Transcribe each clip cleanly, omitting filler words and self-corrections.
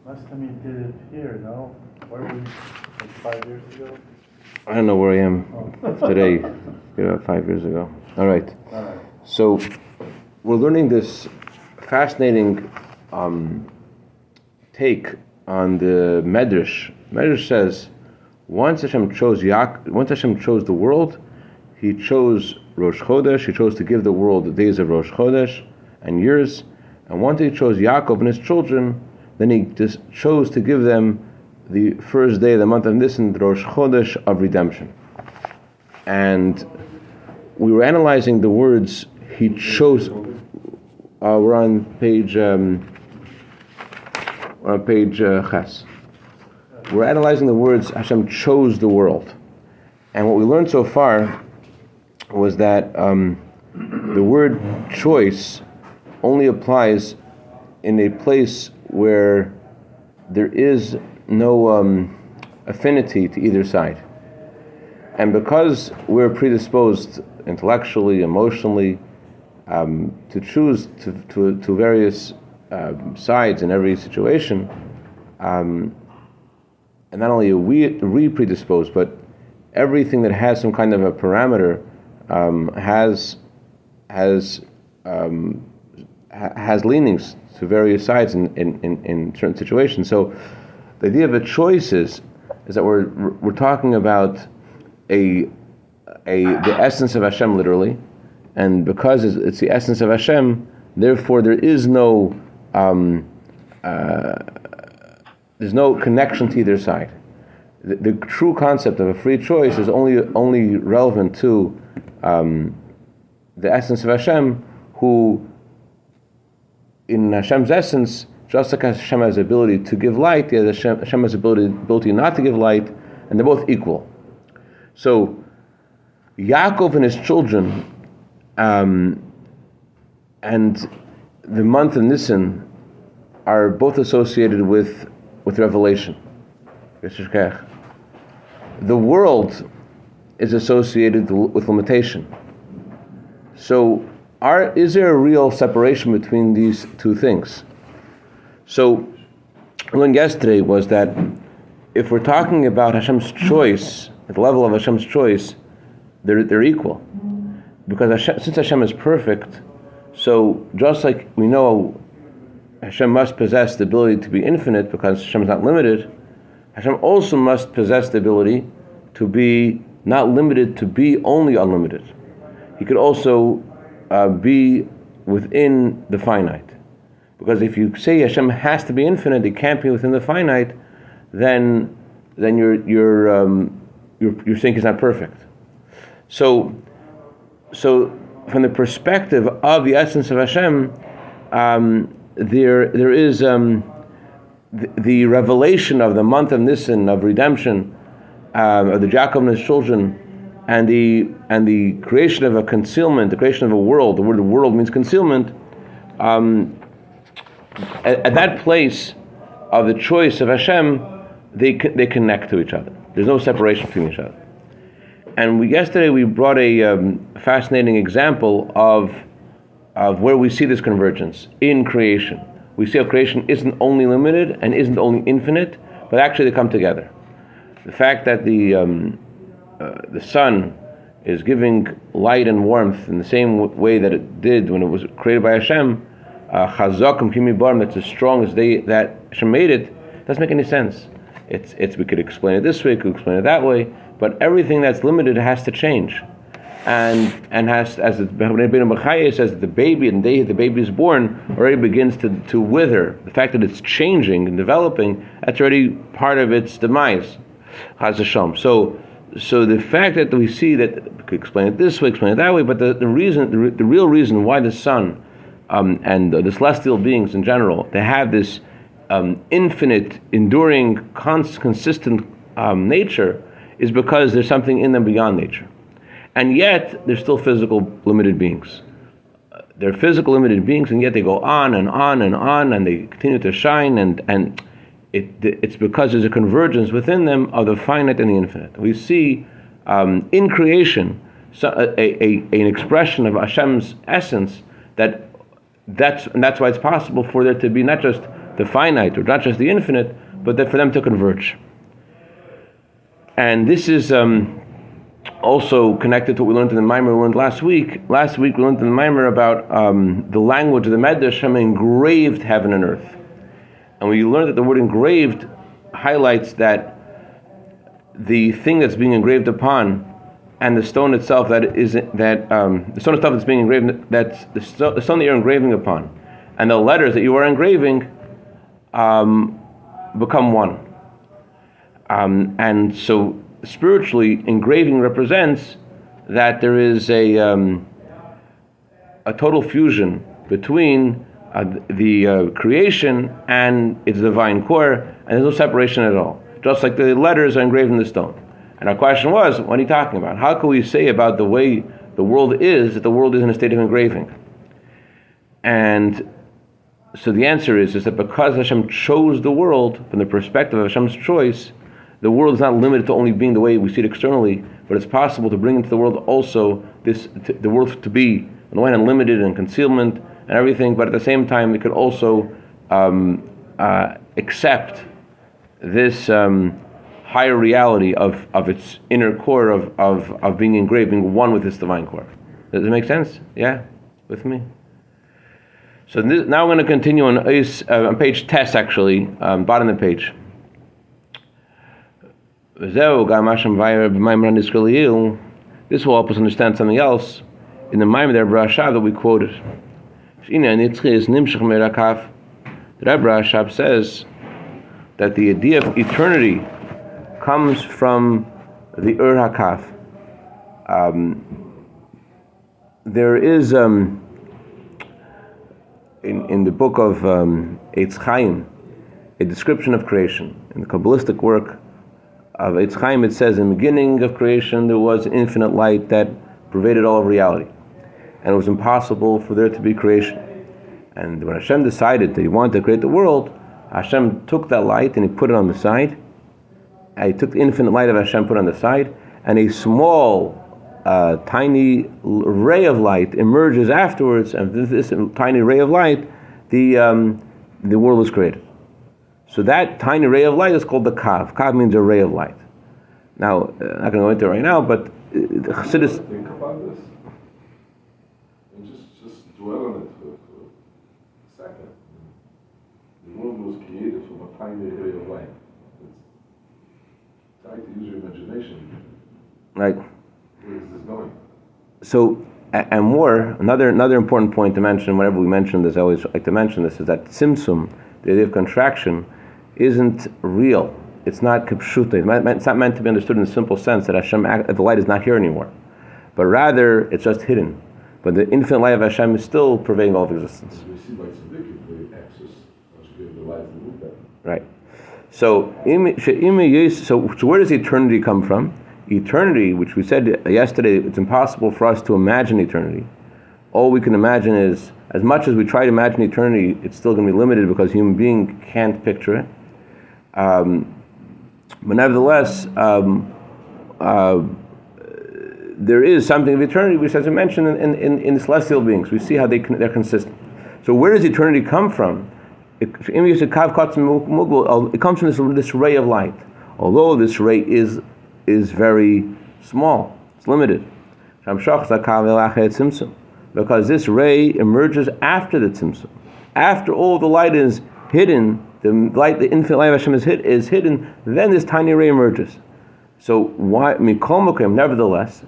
Last time you did it here, no? Where were you, like 5 years ago? I don't know where I am today, 5 years ago. All right. So we're learning this fascinating take on the Medrash. Medrash says, once Hashem chose the world, He chose Rosh Chodesh. He chose to give the world the days of Rosh Chodesh and years. And once He chose Yaakov and his children, then He just chose to give them the first day of the month of Nisan, the Rosh Chodesh of redemption. And we were analyzing the words He chose. We're on page Ches. We're analyzing the words Hashem chose the world. And what we learned so far was that the word choice only applies in a place where there is no affinity to either side. And because we're predisposed intellectually, emotionally, to choose to various sides in every situation, and not only are we predisposed, but everything that has some kind of a parameter has leanings to various sides in certain situations. So the idea of a choice is that we're talking about the essence of Hashem literally, and because it's the essence of Hashem, therefore there is no there's no connection to either side. The true concept of a free choice is only relevant to the essence of Hashem, who in Hashem's essence, just like Hashem has the ability to give light, Hashem has the ability not to give light, and they're both equal. So Yaakov and his children and the month of Nisan are both associated with revelation. The world is associated with limitation. So is there a real separation between these two things? So what I learned yesterday was that if we're talking about Hashem's choice, at the level of Hashem's choice, they're equal. Because since Hashem is perfect, so just like we know Hashem must possess the ability to be infinite because Hashem is not limited, Hashem also must possess the ability to be not limited, to be only unlimited. He could also be within the finite. Because if you say Hashem has to be infinite, it can't be within the finite, then you're saying He's not perfect. So from the perspective of the essence of Hashem, there is the revelation of the month of Nisan, of redemption, of the Yaakov and his children, and the creation of a concealment, the creation of a world. The word world means concealment. At that place of the choice of Hashem, they connect to each other. There's no separation between each other. And yesterday we brought a fascinating example of where we see this convergence in creation. We see how creation isn't only limited and isn't only infinite, but actually they come together. The fact that the sun is giving light and warmth in the same way that it did when it was created by Hashem, Chazakim Kimi Barim, that's as strong as that Hashem made it, doesn't make any sense. It's we could explain it this way, we could explain it that way, but everything that's limited has to change, and has, as the Bechaya says, the baby and the day the baby is born already begins to wither. The fact that it's changing and developing, that's already part of its demise. Chaz Hashem. So the fact that we see that we could explain it this way, explain it that way, but the real reason why the sun and the celestial beings in general, they have this infinite, enduring, consistent nature, is because there's something in them beyond nature. And yet, they're still physical, limited beings. They're physical, limited beings, and yet they go on and on and on, and they continue to shine, and it's because there's a convergence within them of the finite and the infinite. We see in creation an expression of Hashem's essence that's why it's possible for there to be not just the finite, or not just the infinite, but that for them to converge. And this is also connected to what we learned in the Maimer we learned last week. Last week we learned in the Maimer about the language of the Medrash. Hashem engraved heaven and earth. And we learned that the word engraved highlights that the thing that's being engraved upon and the stone itself the stone itself that's being engraved, that's the stone that you're engraving upon, and the letters that you are engraving become one. And so spiritually, engraving represents that there is a total fusion between the creation and its divine core, and there's no separation at all. Just like the letters are engraved in the stone. And our question was, what are you talking about? How can we say about the way the world is that the world is in a state of engraving? And so the answer is that because Hashem chose the world from the perspective of Hashem's choice, the world is not limited to only being the way we see it externally, but it's possible to bring into the world also the world to be, on the one hand, limited and concealment and everything, but at the same time it could also accept this higher reality of its inner core of being engraved, being one with its divine core. Does it make sense? Yeah? With me? So now we're going to continue on page Tes, actually, bottom of the page. This will help us understand something else in the Maimer there, Brashab, that we quoted. The Rebbe Rashab says that the idea of eternity comes from the Ur HaKaf. There is in the book of Eitz Chaim a description of creation. In the Kabbalistic work of Eitz Chaim, it says, in the beginning of creation there was infinite light that pervaded all of reality, and it was impossible for there to be creation. And when Hashem decided that He wanted to create the world, Hashem took that light and He put it on the side. And He took the infinite light of Hashem, put it on the side, and a small, tiny ray of light emerges afterwards. And this tiny ray of light, the world was created. So that tiny ray of light is called the Kav. Kav means a ray of light. Now, I'm not going to go into it right now, but the Chassidus. Think about this and just dwell on it for a second. The world was created from a tiny ray of light. Try to use your imagination. Right. Where is this going? So, and more, another important point to mention, whenever we mention this, I always like to mention this, is that Tzimtzum, the idea of contraction, isn't real. It's not kipshuta. It's not meant to be understood in the simple sense that the light is not here anymore. But rather, it's just hidden. But the infinite light of Hashem is still pervading all of existence. As we see by Tzaddik, the access, once you give the light to move that. Right. So where does eternity come from? Eternity, which we said yesterday, it's impossible for us to imagine eternity. All we can imagine is, as much as we try to imagine eternity, it's still going to be limited because human being can't picture it. But nevertheless, there is something of eternity, which, as I mentioned, in the celestial beings. We see how they're consistent. So where does eternity come from? It comes from this ray of light. Although this ray is very small, it's limited. Because this ray emerges after the tzimtzum. After all the light is hidden, the infinite light of Hashem is hidden, then this tiny ray emerges. So why? Nevertheless,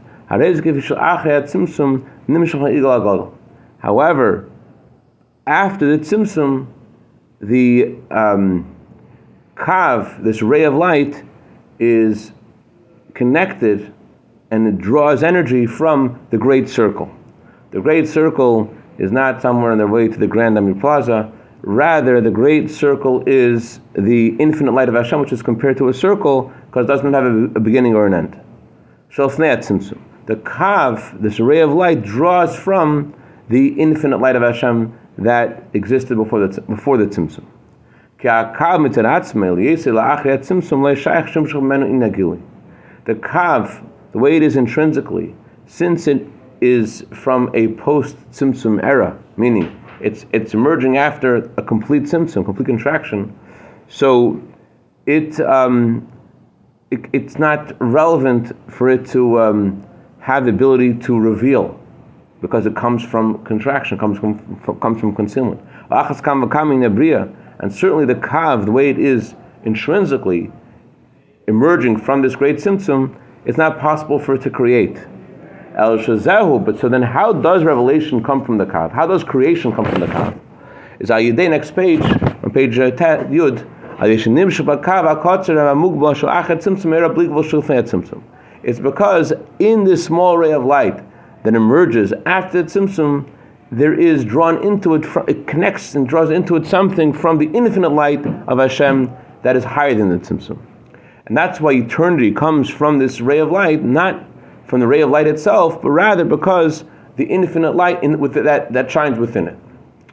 however, after the tzimtzum, the kav, this ray of light, is connected and it draws energy from the great circle. The great circle is not somewhere on their way to the Grand Amir Plaza. Rather, the great circle is the infinite light of Hashem, which is compared to a circle because it doesn't have a beginning or an end. The kav, this ray of light, draws from the infinite light of Hashem that existed before the tzimtzum. The kav, the way it is intrinsically, since it is from a post-tzimtzum era, meaning It's emerging after a complete symptom, complete contraction. So it's not relevant for it to have the ability to reveal, because it comes from contraction, comes from concealment. And certainly the kav, the way it is intrinsically emerging from this great symptom, it's not possible for it to create. But so then how does revelation come from the kav? How does creation come from the kav? Is Ayidei, next page, on page Yud, it's because in this small ray of light that emerges after the tzimtzum, there is drawn into it, it connects and draws into it something from the infinite light of Hashem that is higher than the tzimtzum. And that's why eternity comes from this ray of light, not from the ray of light itself, but rather because the infinite light that shines within it.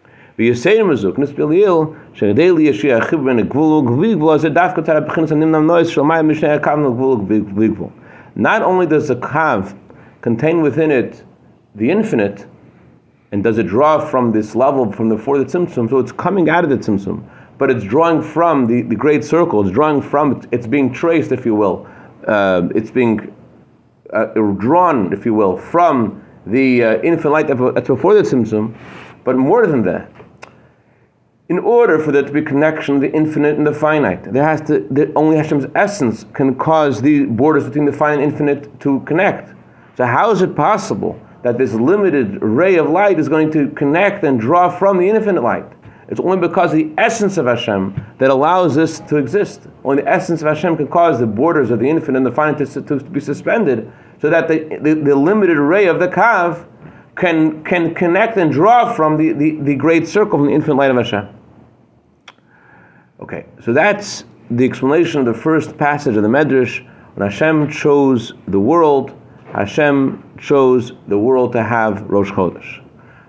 Not only does the kav contain within it the infinite, and does it draw from this level, from the for the tzimtzum, so it's coming out of the tzimtzum, but it's drawing from the great circle, it's drawing from, it's being traced, if you will, it's being drawn, if you will, from the infinite light that's before the tzimtzum. But more than that, in order for there to be connection, the infinite and the finite, only Hashem's essence can cause the borders between the finite and infinite to connect. So how is it possible that this limited ray of light is going to connect and draw from the infinite light? It's only because the essence of Hashem that allows this to exist. Only the essence of Hashem can cause the borders of the infinite and the finite to be suspended, so that the limited ray of the kav can connect and draw from the great circle, from the infinite light of Hashem. Okay, so that's the explanation of the first passage of the Medrash. When Hashem chose the world, Hashem chose the world to have Rosh Chodesh.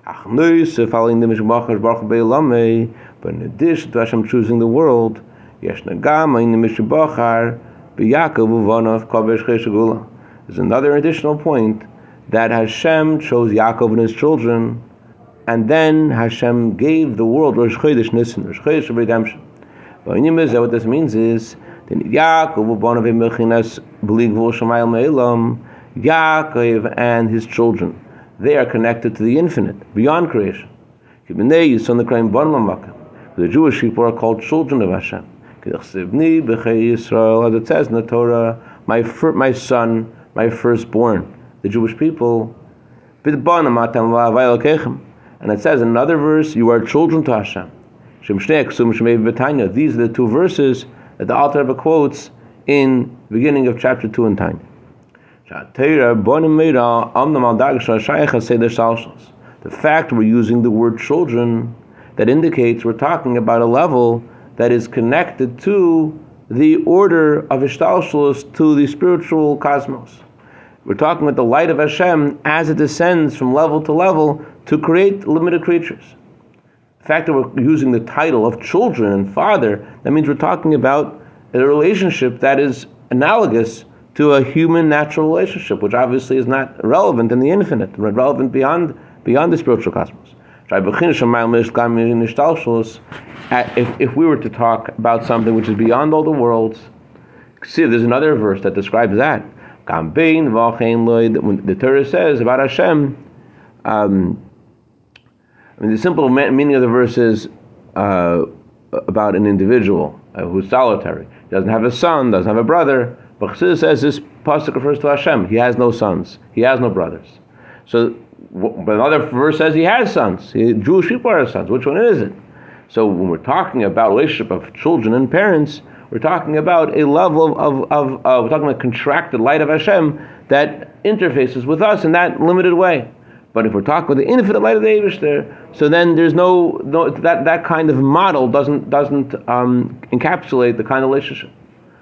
But in addition to Hashem choosing the world, there's another additional point, that Hashem chose Yaakov and his children, and then Hashem gave the world Rosh Chodesh Nisan, Rosh Chodesh of redemption. What this means is Yaakov and his children, they are connected to the infinite, beyond creation. The Jewish people are called children of Hashem. As it says in the Torah, my son, my firstborn, the Jewish people. And it says in another verse, you are children to Hashem. These are the two verses that the Alter Rebbe quotes in the beginning of chapter 2 in Tanya. The fact we're using the word children, that indicates we're talking about a level that is connected to the order of Ishtalshalos, to the spiritual cosmos. We're talking about the light of Hashem as it descends from level to level to create limited creatures. The fact that we're using the title of children and father, that means we're talking about a relationship that is analogous to a human natural relationship, which obviously is not relevant in the infinite, but relevant beyond the spiritual cosmos. If we were to talk about something which is beyond all the worlds, see, there's another verse that describes that. When the Torah says about Hashem, the simple meaning of the verse is about an individual who's solitary. He doesn't have a son, doesn't have a brother. But Chassidus says this pasuk refers to Hashem. He has no sons. He has no brothers. So, but another verse says he has sons. Jewish people are sons. Which one is it? So when we're talking about relationship of children and parents, we're talking about a level of we're talking about contracted light of Hashem that interfaces with us in that limited way. But if we're talking about the infinite light of the Eibishter, so then there's no that kind of model doesn't encapsulate the kind of relationship.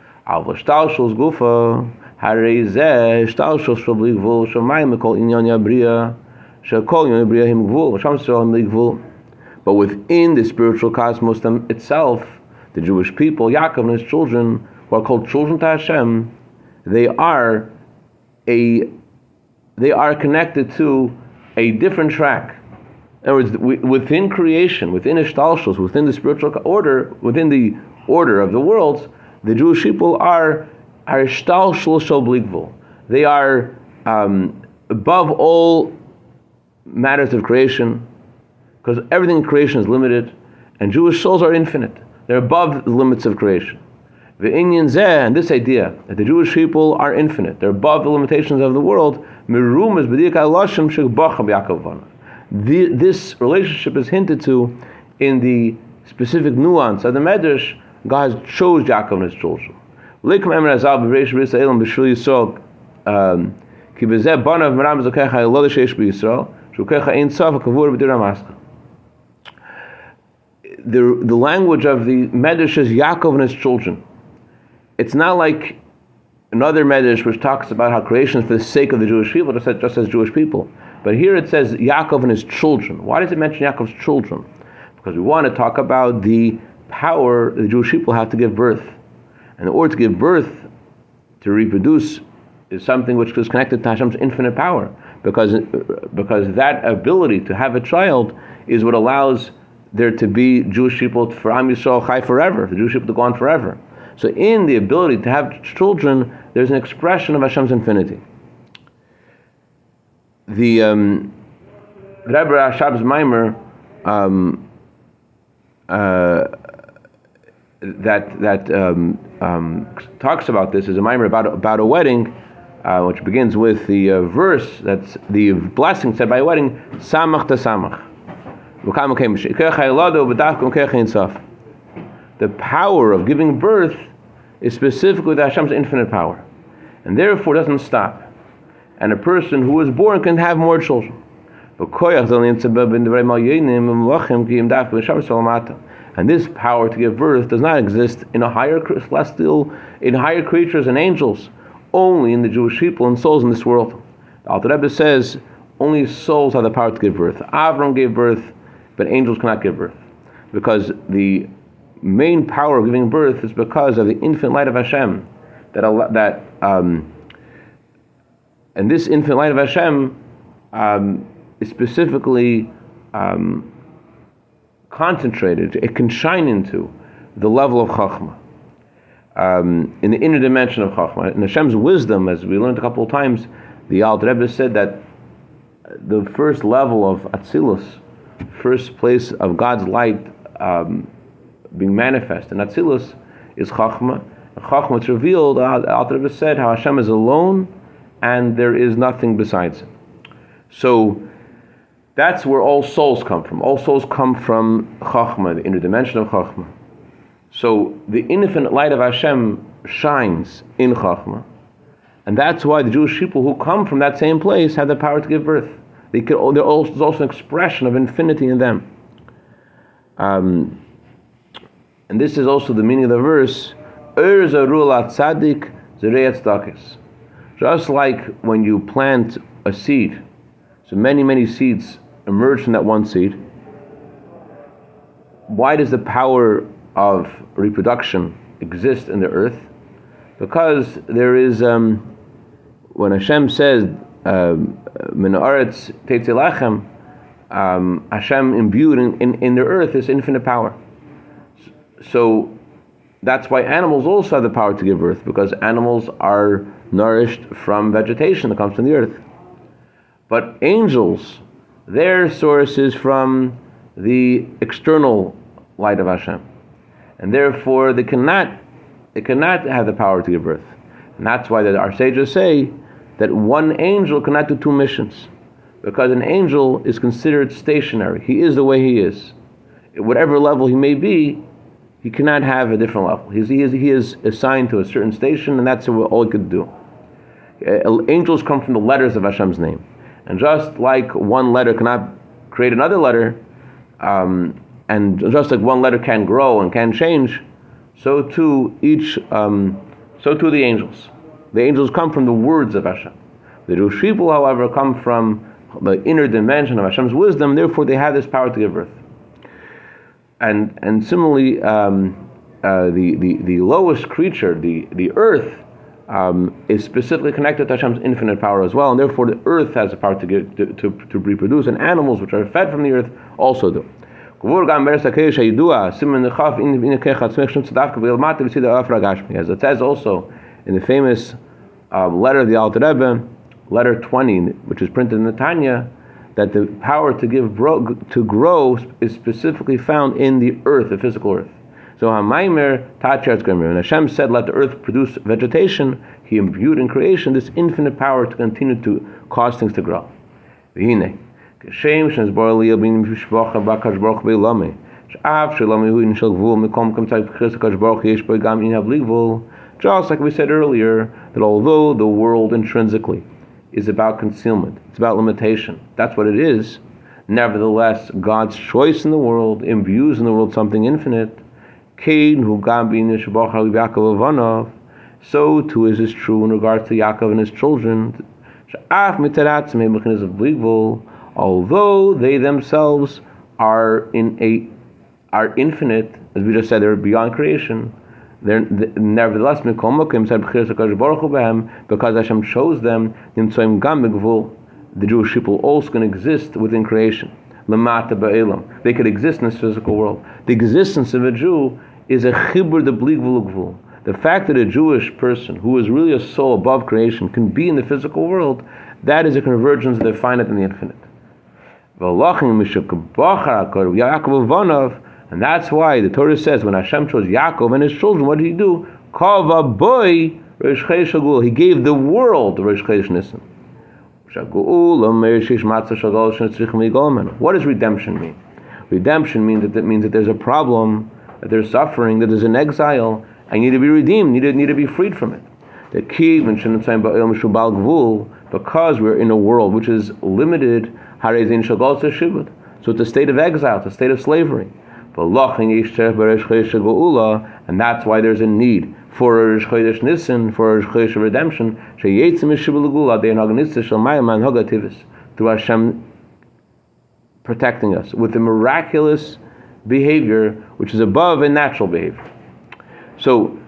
But within the spiritual cosmos itself, the Jewish people, Yaakov and his children, who are called children to Hashem, they are connected to a different track. In other words, within creation, within Ishtalshus, within the spiritual order, within the order of the worlds, the Jewish people are Ishtalshus shel bli gvul. They are above all matters of creation, because everything in creation is limited, and Jewish souls are infinite. They're above the limits of creation. The Inyan Zeh, and this idea that the Jewish people are infinite, they're above the limitations of the world. This relationship is hinted to in the specific nuance of the Medrash. God chose Yaakov and his children. The language of the Medrash is Yaakov and his children. It's not like another Medrash which talks about how creation is for the sake of the Jewish people, just as Jewish people. But here it says Yaakov and his children. Why does it mention Yaakov's children? Because we want to talk about the power the Jewish people have to give birth. And in order to give birth, to reproduce, is something which is connected to Hashem's infinite power. Because that ability to have a child is what allows there to be Jewish people for Am Yisrael Chai forever, the Jewish people to go on forever. So in the ability to have children, there's an expression of Hashem's infinity. The Rebbe Rashab's Maimer that talks about this is a Maimer about a wedding, which begins with the verse that's the blessing said by a wedding, Samach ta Samach. The power of giving birth is specifically the Hashem's infinite power, and therefore doesn't stop. And a person who is born can have more children. And this power to give birth does not exist in a higher celestial, in higher creatures and angels, only in the Jewish people and souls in this world. The Alter Rebbe says only souls have the power to give birth. Avram gave birth, but angels cannot give birth, because the main power of giving birth is because of the infinite light of Hashem. And this infinite light of Hashem is specifically concentrated. It can shine into the level of Chachma, in the inner dimension of Chachma. In Hashem's wisdom, as we learned a couple of times, the Alter Rebbe said that the first level of Atzilus, first place of God's light being manifest in Atzilus, is Chachma. And Chachma, it's revealed, Alter Rebbe said, how Hashem is alone and there is nothing besides Him. So that's where all souls come from. All souls come from Chachma, the inner dimension of Chachma. So the infinite light of Hashem shines in Chachma, and that's why the Jewish people who come from that same place have the power to give birth. There's also an expression of infinity in them. And this is also the meaning of the verse, Ur zarul atzadik zerei tzedakis. Just like when you plant a seed, so many seeds emerge from that one seed. Why does the power of reproduction exist in the earth? Because there is, when Hashem says, Min haaretz tetzei lachem, Hashem imbued in the earth is infinite power. So that's why animals also have the power to give birth, because animals are nourished from vegetation that comes from the earth. But angels, their source is from the external light of Hashem, and therefore they cannot have the power to give birth. And that's why our sages say that one angel cannot do two missions, because an angel is considered stationary. He is the way he is. At whatever level he may be, he cannot have a different level. He is assigned to a certain station, and that's all he could do. Angels come from the letters of Hashem's name. And just like one letter cannot create another letter, and just like one letter can grow and can change, so too the angels. The angels come from the words of Hashem. The Jewish people, however, come from the inner dimension of Hashem's wisdom, therefore they have this power to give birth. And similarly, the lowest creature, the earth, is specifically connected to Hashem's infinite power as well, and therefore the earth has the power to reproduce, and animals which are fed from the earth also do. As it says also in the famous letter of the Alter Rebbe, letter 20, which is printed in the Tanya, that the power to grow is specifically found in the earth, the physical earth. So when Hashem said, let the earth produce vegetation, He imbued in creation this infinite power to continue to cause things to grow. Just like we said earlier, that although the world intrinsically is about concealment, it's about limitation, that's what it is, nevertheless, God's choice in the world imbues in the world something infinite. So too is this true in regards to Yaakov and his children. Although they themselves are infinite, as we just said, they're beyond creation. Nevertheless, because Hashem chose them, the Jewish people also can exist within creation. They could exist in this physical world. The existence of a Jew is a chibur de bli gvul ugvul. The fact that a Jewish person who is really a soul above creation can be in the physical world, that is a convergence of the finite and the infinite. And that's why the Torah says when Hashem chose Yaakov and his children, what did He do? He gave the world the Rosh Chodesh Nisan. What does redemption mean? Redemption means that there's a problem, that there's suffering, that there's an exile, and you need to be redeemed, need to be freed from it. Because we're in a world which is limited, so it's a state of exile, it's a state of slavery. And that's why there's a need for a Rosh Chodesh Nisan, for a Rosh Chodesh redemption, through Hashem protecting us with a miraculous behavior which is above a natural behavior. So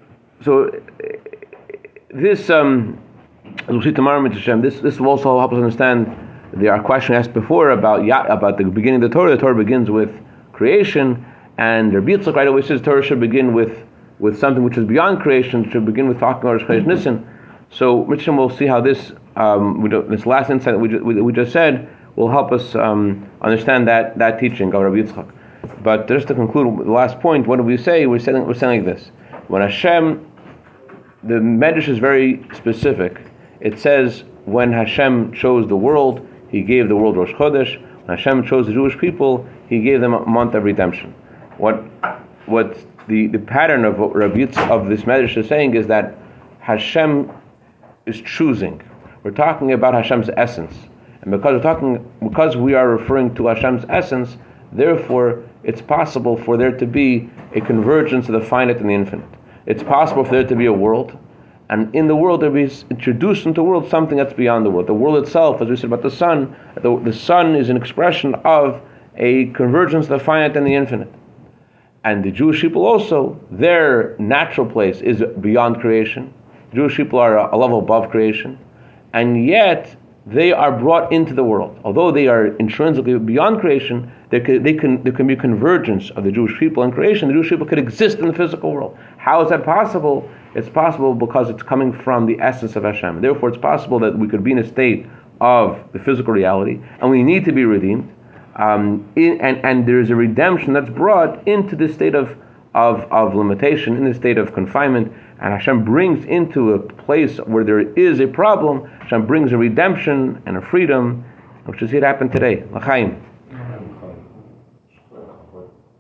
this, as we'll see tomorrow, this will also help us understand our question asked before about the beginning of the Torah. The Torah begins with creation, and Rabbi Yitzchak right away says the Torah should begin with something which is beyond creation, should begin with talking about Rosh Chodesh Nisan. So Richard will see how this last insight that we just said will help us understand that teaching of Rabbi Yitzchak. But just to conclude the last point, what do we say? We're saying like this: when Hashem, the Medrash is very specific. It says when Hashem chose the world, He gave the world Rosh Chodesh. When Hashem chose the Jewish people, He gave them a month of redemption. What the pattern of what Rabbi Yitzchak of this Medrash is saying is that Hashem is choosing. We're talking about Hashem's essence, and because we are referring to Hashem's essence, therefore it's possible for there to be a convergence of the finite and the infinite. It's possible for there to be a world, and in the world there be introduced into the world something that's beyond the world. The world itself, as we said about the sun, the sun is an expression of a convergence of the finite and the infinite. And the Jewish people also, their natural place is beyond creation. The Jewish people are a level above creation, and yet they are brought into the world. Although they are intrinsically beyond creation, there can be convergence of the Jewish people and creation. The Jewish people could exist in the physical world. How is that possible? It's possible because it's coming from the essence of Hashem. Therefore, it's possible that we could be in a state of the physical reality, and we need to be redeemed. And there is a redemption that's brought into this state of limitation, in the state of confinement, and Hashem brings into a place where there is a problem. Hashem brings a redemption and a freedom, which is here happen today. L'chaim.